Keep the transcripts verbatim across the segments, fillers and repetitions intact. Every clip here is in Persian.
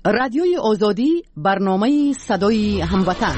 رادیوی آزادی، برنامه صدای هموطن.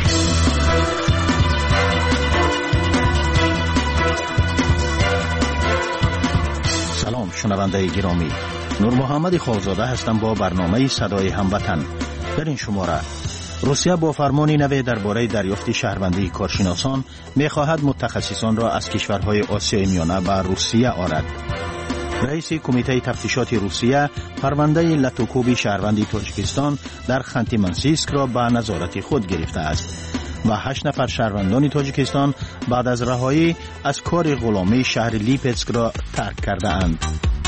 سلام شنونده گرامی، نور محمد خالزاده هستم با برنامه صدای هموطن. در این شماره روسیه با فرمانی نو درباره دریافت شهروندی کارشناسان می‌خواهد متخصصان را از کشورهای آسیای میانه به روسیه آرد. رئیس کمیته تفتیشات روسیه پرونده لاتوکوبی شهروندی تاجیکستان در خانتی منسیسک را به نظارت خود گرفته است و هشت نفر شهروندان تاجیکستان بعد از رهایی از کار غلامی شهر لیپسک را ترک کرده اند.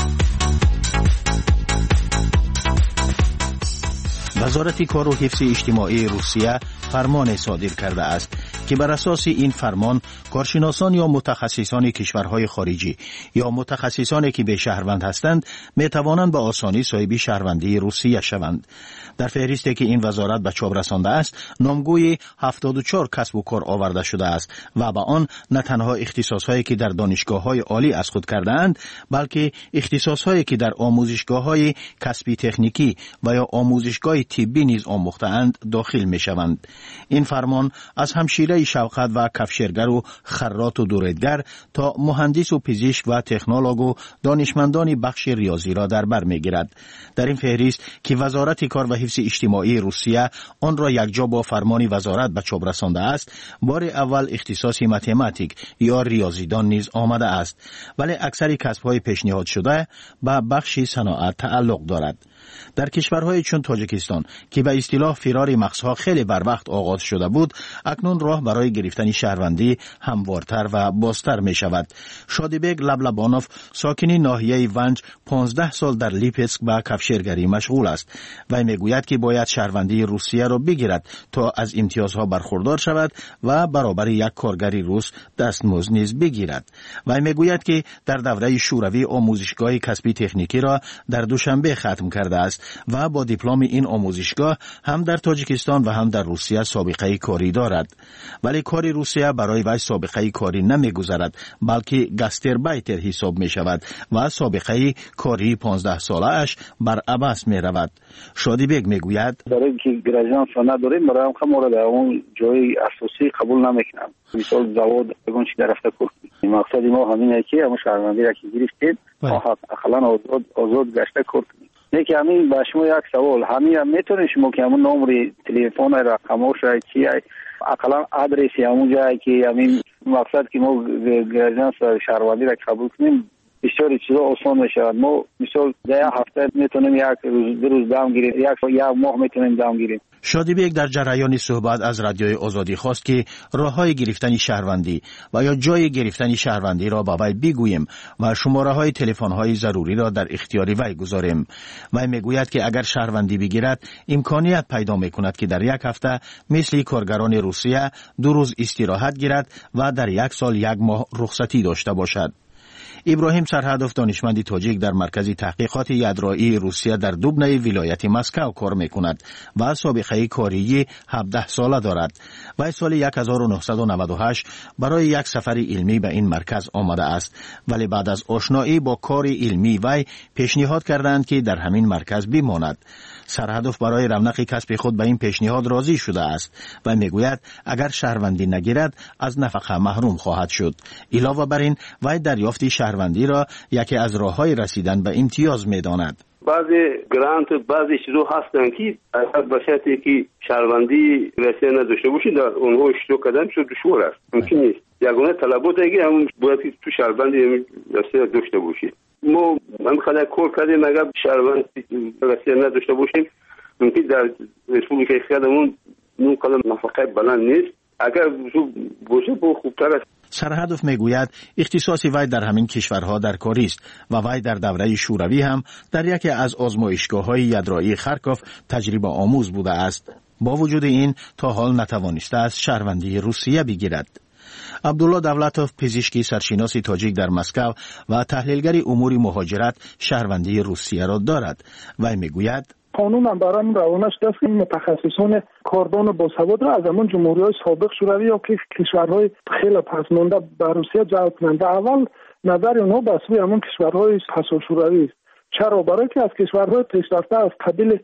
وزارت کار و حفظ اجتماعی روسیه فرمان صادر کرده است که بر اساس این فرمان کارشناسان یا متخصصان کشورهای خارجی یا متخصصانی که به شهروند هستند می توانند به آسانی صاحب شهروندی روسیه شوند. در فهرستی که این وزارت به چاپ رسانده است نامگوی هفتاد و چهار کسب و کار آورده شده است و با آن نه تنها اختصاصهایی که در دانشگاه‌های عالی از خود کرده‌اند بلکه اختصاصهایی که در آموزشگاه‌های کسبی تکنیکی و یا آموزشگاه طبی نیز آموخته‌اند داخل می‌شوند. این فرمان از همشیره شوقت و کفشرگر و خراط و دوریدگر تا مهندس و پزشک و تکنولوژ و دانشمندان بخش ریاضی را در بر می‌گیرد. در این فهرست که وزارت کار و حفظ اجتماعی روسیه آن را یکجا با فرمان وزارت به چاپ رسانده است، بار اول اختصاص متماتیک یا ریاضیدان نیز آمده است، ولی اکثر کسب‌های پیشنهاد شده به بخش صنعت تعلق دارد. در کشورهای چون تاجیکستان که به اصطلاح فرار مغزها خیلی بر وقت آغاز شده بود، اکنون راه برای گرفتن شهروندی هموارتر و بازتر می شود. شادیبگ لبلبانوف ساکن ناحیه ونج پانزده سال در لیپسک به کفشرگری مشغول است و میگوید که باید شهروندی روسیه را بگیرد تا از امتیازها برخوردار شود و برابر یک کارگری روس دستمزد نیز بگیرد. و میگوید که در دوره شوروی آموزشگاه کسبی تکنیکی را در دوشنبه ختم کرده است و با دیپلم این آموزشگاه هم در تاجیکستان و هم در روسیه سابقه کاری دارد. ولی کار روسیه برای وی سابقه کاری نمیگذارد بلکه گاستربایتر حساب می شود و سابقه کاری پانزده ساله اش بر عباس می رود. شادیبگ می گوید برای اینکه گراجانس نداریم برای هم مورد اون جای اساسی قبول نمیکنم. مثال زواد اون چی در رفته کنیم. مقصد ما همینه که همون شهروندی را که گرفتید اقلا آزاد آزاد گشته کنیم. یکی همین با شما یک سوال همین هم میتونید شما که همون نمره تلفن رقمش چی اقلا آدرسی همون جایی که همین مقصد که ما گراجانس شهروندی را قبول کنیم بسیاری چیزا آسان میشود. ما مثال ده هفته میتونیم یک روز دو روز دام گیریم، یک یک ماه میتونیم دام گیریم. شادیبگ در جریان صحبت از رادیوی آزادی خواست که راههای گرفتن شهروندی و یا جای گرفتن شهروندی را با وی بگوییم و شماره های تلفن های ضروری را در اختیار وی گذاریم. وی میگوید که اگر شهروندی بگیرد امکانیت پیدا میکند که در یک هفته مثل کارگران روسیه دو روز استراحت گیرد و در یک سال یک ماه رخصتی داشته باشد. ابراهیم سرهدف دانشمندی تاجیک در مرکز تحقیقات یدرایی روسیه در دوبنه ولایت مسکو کار میکند و سابقه کاری هفده ساله دارد. و سال هزار و نهصد و نود و هشت برای یک سفر علمی به این مرکز آمده است، ولی بعد از آشنایی با کار علمی وی پیشنهاد کردند که در همین مرکز بماند. سرهدف برای رونق کسب خود به این پیشنهاد راضی شده است و میگوید اگر شهروندی نگیرد از نفقه محروم خواهد شد. علاوه بر این وی دریافت شهروندی را یکی از راههای رسیدن به امتیاز میداند. بعضی گرانت بعضی چیزو هستن که اگر باشد که شهروندی رسیدن نداشته باشید در اونها اشتراک کردن شد دشوار است، ممکن نیست. یگانه طلبات اگه همون باید که تو شهروندی رسیدن داشته باشید. ما من خدا کار کردیم اگر شهروند رسیدن نداشته باشیم ممکن در رسپولیکای خودمون نون کلم نفقه بلند نیست. اگر باشه با خوبتر است. سرهدف میگوید اختصاص وی در همین کشورها در کاری است و وی در دوره شوروی هم در یکی از آزمایشگاه‌های یدرایی خارکوف تجربه آموز بوده است. با وجود این تا حال نتوانسته است شهروندی روسیه بگیرد. عبدالله دولتوف پزشکی سرشناس تاجیک در مسکو و تحلیلگر امور مهاجرت شهروندی روسیه را دارد. وی میگوید قانون هم برای روانش دست این متخصصان کاردان با سواد را از همون جمهوری‌های سابق شوروی یا که کشورهای خیلی پسمانده به روسیه جلب کنند. اول نظر اونها به سوی همون کشورهای پسا شوروی است. چرا؟ برای که از کشورهای پیشرفته از قبیل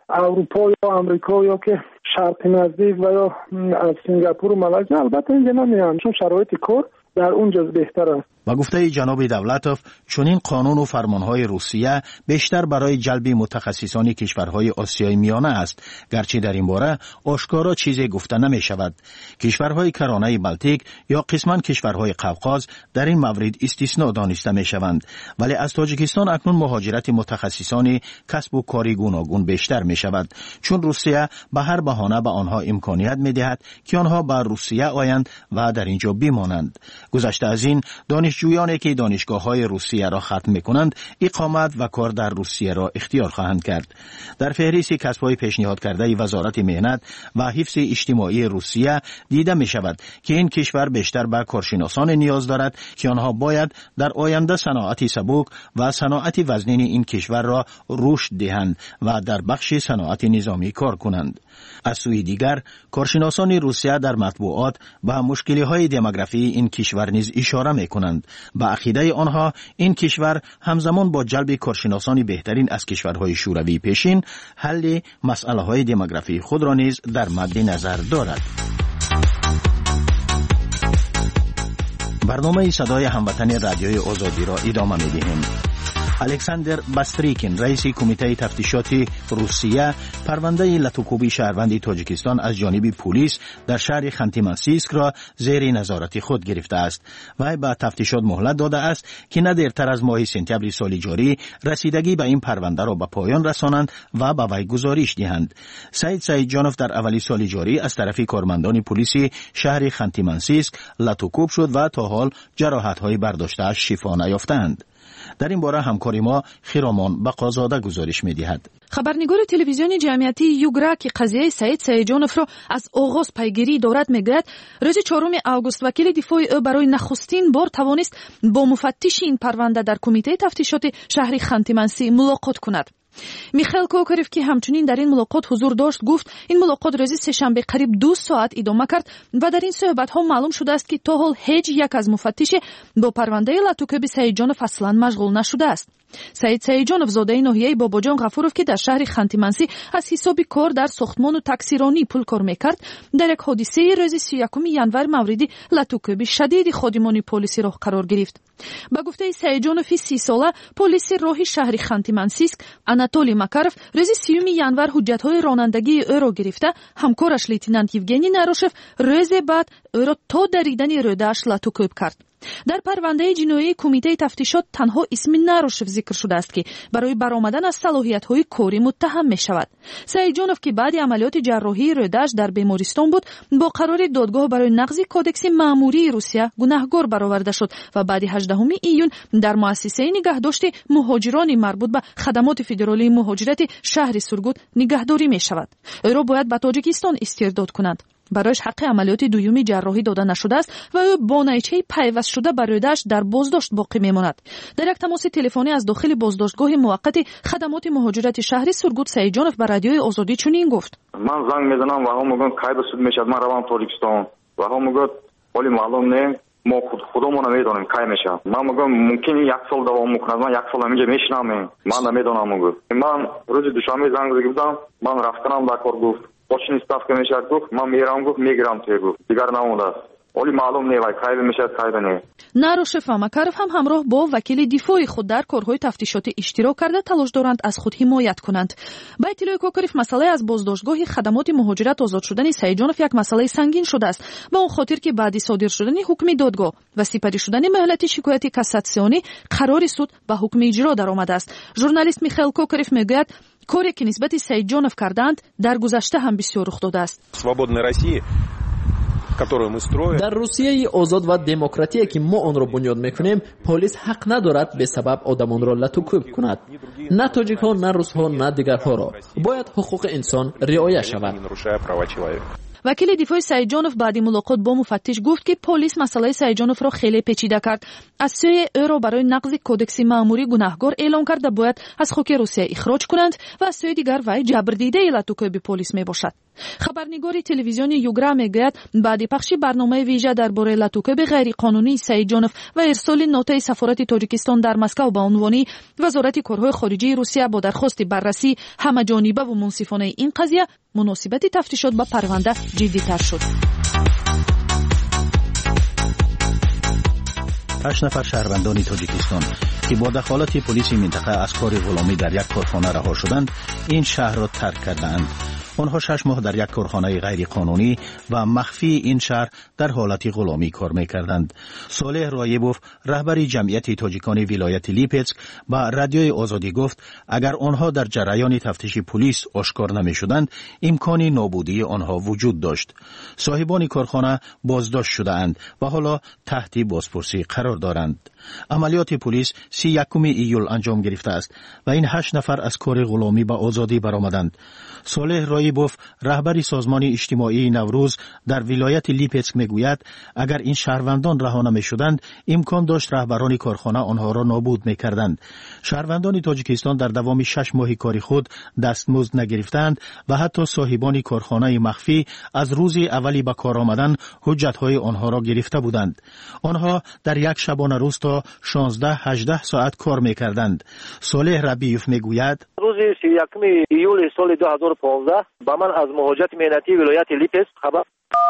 اروپا یا آمریکا یا که شرق نزدیک و یا از سنگاپور و مالزی البته اینجا نمیان، چون شرایط کار در اونجا بهتر است. و گفته جناب دولتوف چنین قانون و فرمانهای روسیه بیشتر برای جلب متخصصان کشورهای آسیای میانه است، گرچه در این باره آشکارا چیزی گفته نمی شود. کشورهای کرانه بلتیک یا قسما کشورهای قوقاز در این مورد استثناء دانسته می شوند، ولی از تاجیکستان اکنون مهاجرت متخصصان کسب و کاری گوناگون بیشتر می شود، چون روسیه به هر بهانه به آنها امکانیت می دهد که آنها به روسیه آیند و در اینجا بمانند. گذشته از این دانشجویانی که دانشگاه‌های روسیه را ختم می‌کنند اقامت و کار در روسیه را اختیار خواهند کرد. در فهرست کسب‌های پیشنهاد کرده وزارت مهنت و حفظ اجتماعی روسیه دیده می‌شود که این کشور بیشتر به کارشناسان نیاز دارد که آنها باید در آینده صنعت سبک و صنعت وزنین این کشور را رشد دهند و در بخش صنعت نظامی کار کنند. از سوی دیگر کارشناسان روسیه در مطبوعات به مشکل‌های دموگرافی این کشور نیز اشاره می‌کنند. به عقیده آنها این کشور همزمان با جلب کارشناسان بهترین از کشورهای شوروی پیشین حل مسئله‌های دموگرافی خود را نیز در مد نظر دارد. برنامه صدای هموطن رادیوی آزادی را ادامه می‌دهیم. الکساندر باستریکین رئیس کمیته تفتیشات روسیه پرونده لاتوکوبی شهروند تاجیکستان از جانب پلیس در شهر خانتی-مانسیسک را زیر نظارت خود گرفته است. وی به تفتیشات مهلت داده است که نه دیرتر از ماه سپتامبر سال جاری رسیدگی به این پرونده را به پایان رسانند و به وی گزارش دهند. سعید سعید جانوف در اولی سال جاری از طرف کارمندان پلیس شهر خانتی-مانسیسک لاتوکوب شد و تا حال جراحت‌های برداشته‌اش شفا نیافتند. در این باره همکاری ما خیرامان بقازاده گزارش می‌دهد. خبرنگار تلویزیون جمعیتی یوگرا که قضیه سعید سعیدجانوف را از آغاز پیگیری دارد میگوید روز چهارم آگوست وکیل دفاع او برای نخستین بار توانست با مفتش این پرونده در کمیته تفتیشات شهر خانتی-مانسی ملاقات کند. میخائیل کوکاریف که همچنین در این ملاقات حضور داشت گفت این ملاقات روز سه‌شنبه قریب دو ساعت ادامه کرد و در این صحبت ها معلوم شده است که تا حال هیچ یک از مفتش با پرونده لاتوکوبی سعیدجانوف اصلا مشغول نشده است. سعید سعیدجانوف زاده ناحیه باباجان غفوروف که در شهر خانتی-مانسی از حساب کار در ساختمان و تاکسیرانی پول کار میکرد در یک حادثه روز سی و یکم ژانویه موردی لاتوکوبی شدید خادمان پلیسی راه قرار گرفت. با گفته سعیدجانوف سی ساله پلیس راه شهر خانتی-مانسیسک آناتولی ماکاروف روز سیوم ژانویه حجت‌های رانندگی او را گرفته همکارش لیتنانت یوگنی ناروشف روز بعد او را تا دریدن روده‌اش لاتوکوب کرد. در پرونده جنایی کمیته تفتیشات تنها اسم ناروشف ذکر شده است که برای برآمدن از صلاحیت‌های کاری متهم می‌شود. سعیدجانوف که بعد عملیات جراحی روده‌اش در بیمارستان بود با قرار دادگاه برای نقض کودکس مأموری روسیه گناهکار برآورده شد و بعد هجدهم ایون در مؤسسه نگهداشت مهاجران مربوط به خدمات فدرالی مهاجرت شهر سورگوت نگهداری می‌شود. او را باید به تاجیکستان استرداد کنند. برایش حق عملیات دومی جراحی داده نشده است و او با نیچه پیوست شده بر روده‌اش در بازداشت باقی میماند. در یک تماس تلفنی از داخل بازداشتگاه موقت خدمات مهاجرت شهر سورگوت سعیدجانوف به رادیوی آزادی چنین گفت: من زنگ میزنم و هم میگن کی به سود میشد، من روم تاجیکستان و هم میگن ولی معلوم نه، ما خود خودمون نمیدونیم کی میشه. من میگم ممکنه یک سال دوام میکنه، من یک سال اینجا میشنم، من نمیدونم. میگم من روز دوشنبه زنگ زدم، من رفتم در کار. گفت почنی ставка میشه. گفت من میرم. گفت میگیرم توی. گفت دیگر نمونده است، ولی معلوم نیست کی میشه کی نه. ناروشف و ماکاروف هم همراه با وکیل دفاعی خود در کارهای تفتیشاتی اشتراک کرده تلاش دارند از خود حمایت کنند. با اطلاع کوکاریف مسئله از بازداشتگاه خدمات مهاجرت آزاد شدن سعیدجانوف یک مسئله سنگین شده است، با اون خاطر که بعد صادر شدن حکم دادگاه و سپری شدن مهلت شکایت کاساسیونی قرار سود به حکم اجرا درآمده است. ژورنالیست میخائیل کوکاریف میگوید کاری که نسبت سعیدجانوف کردند در گذشته هم بسیار رخ داده است. در روسیه آزاد و دموکراتیکی که ما آن را بنیاد میکنیم پلیس حق ندارد به سبب آدمان را لاتوکوب کند. نه تاجیک ها، نه روس ها، نه دیگرها را باید حقوق انسان رعایت شود. وکیل دفاع سعیدجانوف بعد ملاقات با مفتش گفت که پلیس مسئله سعیدجانوف را خیلی پیچیده کرد. از سوی او را برای نقض کودکس مأموری گناهکار اعلام کرد و باید از خاک روسیه اخراج کنند و از سوی دیگر وی جبردیده لاتوکوب پلیس می باشد. خبرنگاری تلویزیون یوگرا میگوید بعد پخش برنامه ویژه درباره لاتوکوب غیر قانونی سعیدجانوف و ارسال نوتای سفارت تاجیکستان در مسکو به عنوان وزارت کارهای خارجه روسیه با درخواست بررسی همه‌جانبه و منصفانه این قضیه، مناسبت تفتیشات به پرونده جدی‌تر شد. هشت نفر شهروندان تاجیکستان که با دخالت پلیس منطقه از کار غلامی در یک کارخانه رها شدند، این شهر را ترک کردند. آنها شش ماه در یک کارخانه غیر قانونی و مخفی این شهر در حالت غلامی کار می‌کردند. صالح رایبوف، رهبر جمعیت تاجیکان ولایت لیپسک، با رادیوی آزادی گفت اگر آنها در جریان تفتیش پلیس آشکار نمی‌شدند، امکان نابودی آنها وجود داشت. صاحبان کارخانه بازداشت شده‌اند و حالا تحت بازپرسی قرار دارند. عملیات پلیس سی و یکم ایول انجام گرفته است و این هشت نفر از کار غلامی به آزادی برآمدند. صالح رایبوف، رهبر سازمان اجتماعی نوروز در ولایت لیپسک میگوید اگر این شهروندان رها نمی‌شدند، امکان داشت رهبران کارخانه آنها را نابود می‌کردند. شهروندان تاجیکستان در دوام شش ماه کاری خود دستمزد نگرفتند و حتی صاحبان کارخانه مخفی از روز اولی به کار آمدن حجت‌های آنها را گرفته بودند. آنها در یک شبانه روز تا شانزده هجده ساعت کار می‌کردند. صالح ربیوف میگوید روز سی و یکم ایول سال دو هزار و پانزده با من از مهاجرت مهنتی ولایت لیپسک خبر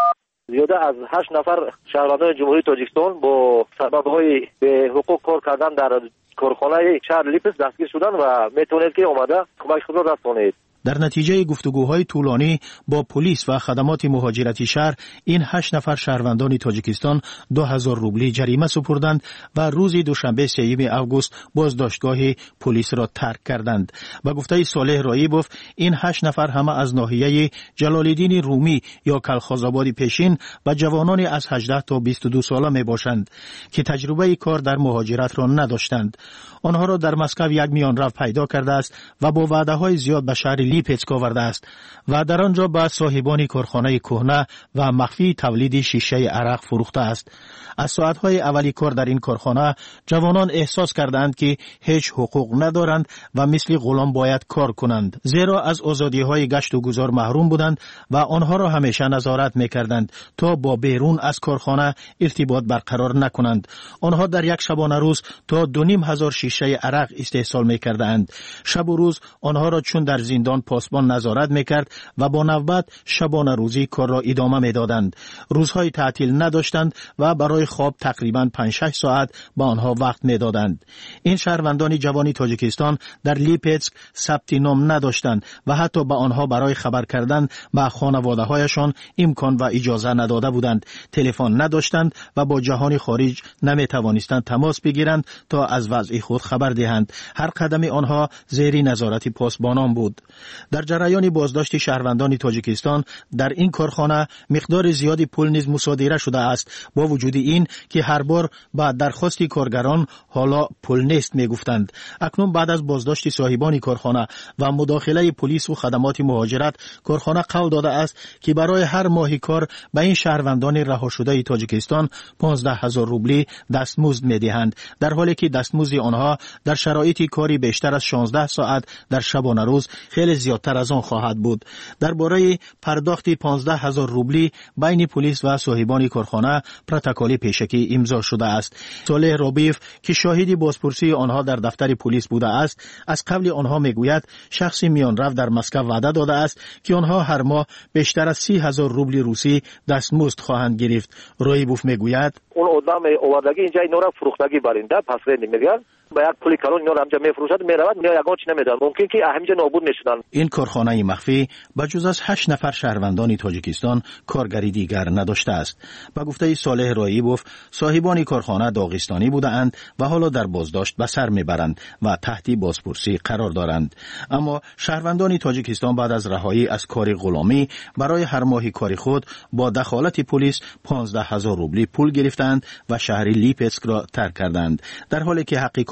زیاده از هشت نفر شهروندان جمهوری تاجیکستان با سبب‌های به حقوق کار کردن در کارخانه شهر لیپسک دستگیر شدند و میتونید که اومده کمک خود را رسانید. در نتیجه گفتگوهای طولانی با پلیس و خدمات مهاجرتی شهر، این هشت نفر شهروندان تاجیکستان دو هزار روبلی جریمه سپردند و روز دوشنبه سوم آگوست بازداشتگاه پلیس را ترک کردند. با گفته صالح رایبوف، این هشت نفر همه از ناحیه جلال‌الدین رومی یا کلخازآباد پیشین و جوانان از هجده تا بیست و دو ساله می باشند که تجربه کار در مهاجرت را نداشتند. آنها را در مسکو یک میانرو پیدا کرده است و با وعده‌های زیاد به شهر لیپسک آورده است و در آنجا به صاحبان کارخانه کهنه و مخفی تولید شیشه عرق فروخته است. از ساعت‌های اولی کار در این کارخانه جوانان احساس کردند که هیچ حقوق ندارند و مثل غلام باید کار کنند، زیرا از آزادی‌های گشت و گذار محروم بودند و آنها را همیشه نظارت می‌کردند تا با بیرون از کارخانه ارتباط برقرار نکنند. آنها در یک شبانه روز تا دو نیم هزار شیشه عرق استحصال می‌کردند. شب و روز آنها را چون در زندان پاسبان نظارت می‌کرد و با نوبت شبانه روزی کار را ادامه می‌دادند. روزهای تعطیل نداشتند و برای خواب تقریباً پنج شش ساعت با آنها وقت می‌دادند. این شهروندان جوانی تاجیکستان در لیپسک ثبت نام نداشتند و حتی به آنها برای خبر کردن به خانواده‌هایشان امکان و اجازه نداده بودند. تلفن نداشتند و با جهان خارج نمی‌توانستند تماس بگیرند تا از وضع خود خبر دهند. هر قدم آنها زیر نظارت پاسبانان بود. در جریان بازداشت شهروندان تاجیکستان در این کارخانه مقدار زیادی پول نیز مصادره شده است، با وجود این که هر بار بعد درخواست کارگران حالا پول نیست میگفتند. اکنون بعد از بازداشت صاحبان کارخانه و مداخله پلیس و خدمات مهاجرت، کارخانه قول داده است که برای هر ماهی کار به این شهروندان رها شده تاجیکستان پانزده هزار روبلی دستمزد میدهند، در حالی که دستمزد آنها در شرایط کاری بیشتر از شانزده ساعت در شبانه روز خیلی زیادتر از آن خواهد بود. درباره پرداخت پانزده هزار روبلی بین پلیس و صاحبان کارخانه پروتکل پیشکی امضا شده است. صالح رابیف که شاهد بازپرسی آنها در دفتر پلیس بوده است، از قبل آنها میگوید شخص میانرو در مسکو وعده داده است که آنها هر ماه بیشتر از سی هزار روبلی روسی دستمزد خواهند گرفت. رایبوف میگوید اون آدم آوردگی اینجا اینا را فروختگی برنده پس رنگ میگن با یک پولی کلون اینا را همجا میفروشد میرود میاد یگان چی نمیدن، ممکن که همینجا نابود میشدن. این کارخانه مخفی بجز از هشت نفر شهروندان تاجیکستان کارگری دیگر نداشته است. با گفته صالح رایبوف، صاحبان کارخانه داغستانی بودند و حالا در بازداشت به سر میبرند و تحت بازپرسی قرار دارند. اما شهروندان تاجیکستان بعد از رهایی از کار غلامی برای هر ماه کاری خود با دخالت پلیس پانزده هزار روبلی پول گرفتند و شهر لیپسک را ترک کردند، در حالی که حق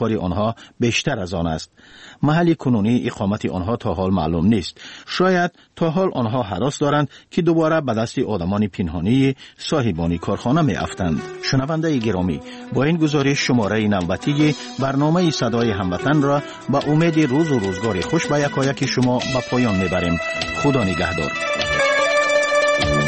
کار آنها بیشتر از آن است. محل کنونی اقامت آنها تا حال معلوم نیست. شاید تا حال آنها هراس دارند که دوباره به دست آدمان پنهانی صاحبان کارخانه می افتند. شنونده گرامی، با این گزارش شماره نوبتی برنامه صدای هموطن را با امید روز و روزگار خوش به یکایک شما به پایان میبریم. خدا نگهدار.